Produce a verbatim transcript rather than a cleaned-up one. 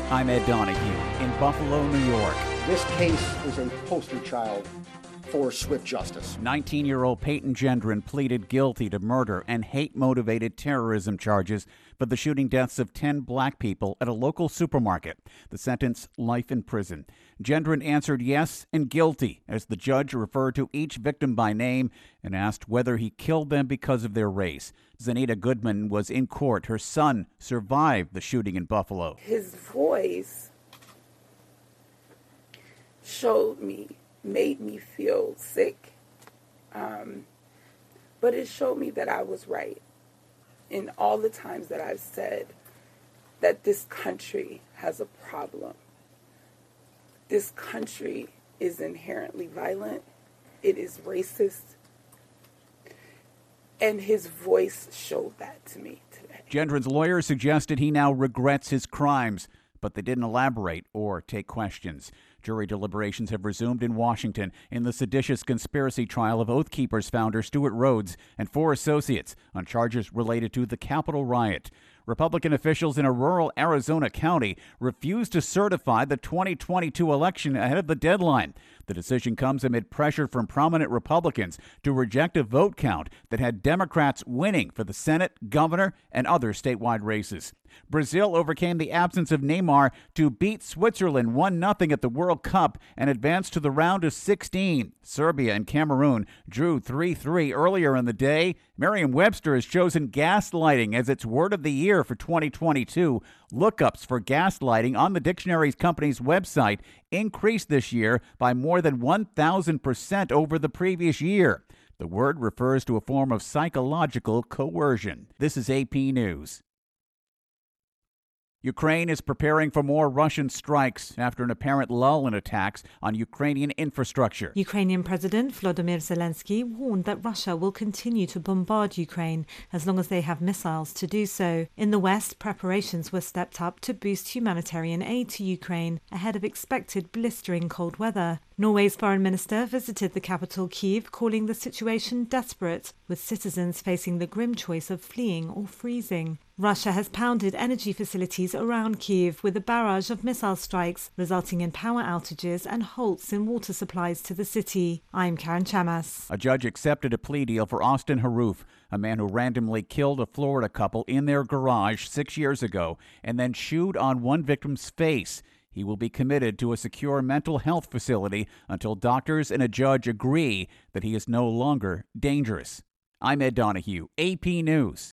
I'm Ed Donahue in Buffalo, New York. This case is a poster child for swift justice. nineteen-year-old Peyton Gendron pleaded guilty to murder and hate-motivated terrorism charges for the shooting deaths of ten black people at a local supermarket. The sentence, life in prison. Gendron answered yes and guilty as the judge referred to each victim by name and asked whether he killed them because of their race. Zanita Goodman was in court. Her son survived the shooting in Buffalo. His voice showed me, made me feel sick, um, but it showed me that I was right in all the times that I've said that this country has a problem. This country is inherently violent. It is racist. And his voice showed that to me today. Gendron's lawyer suggested he now regrets his crimes, but they didn't elaborate or take questions. Jury deliberations have resumed in Washington in the seditious conspiracy trial of Oath Keepers founder Stewart Rhodes and four associates on charges related to the Capitol riot. Republican officials in a rural Arizona county refused to certify the twenty twenty-two election ahead of the deadline. The decision comes amid pressure from prominent Republicans to reject a vote count that had Democrats winning for the Senate, governor, and other statewide races. Brazil overcame the absence of Neymar to beat Switzerland one nothing at the World Cup and advanced to the round of sixteen. Serbia and Cameroon drew three three earlier in the day. Merriam-Webster has chosen gaslighting as its word of the year for twenty twenty-two. Lookups for gaslighting on the dictionary's company's website increased this year by more than one thousand percent over the previous year. The word refers to a form of psychological coercion. This is A P News. Ukraine is preparing for more Russian strikes after an apparent lull in attacks on Ukrainian infrastructure. Ukrainian President Volodymyr Zelensky warned that Russia will continue to bombard Ukraine as long as they have missiles to do so. In the West, preparations were stepped up to boost humanitarian aid to Ukraine ahead of expected blistering cold weather. Norway's foreign minister visited the capital, Kyiv, calling the situation desperate, with citizens facing the grim choice of fleeing or freezing. Russia has pounded energy facilities around Kyiv with a barrage of missile strikes, resulting in power outages and halts in water supplies to the city. I'm Karen Chamas. A judge accepted a plea deal for Austin Haroof, a man who randomly killed a Florida couple in their garage six years ago and then chewed on one victim's face. He will be committed to a secure mental health facility until doctors and a judge agree that he is no longer dangerous. I'm Ed Donahue, A P News.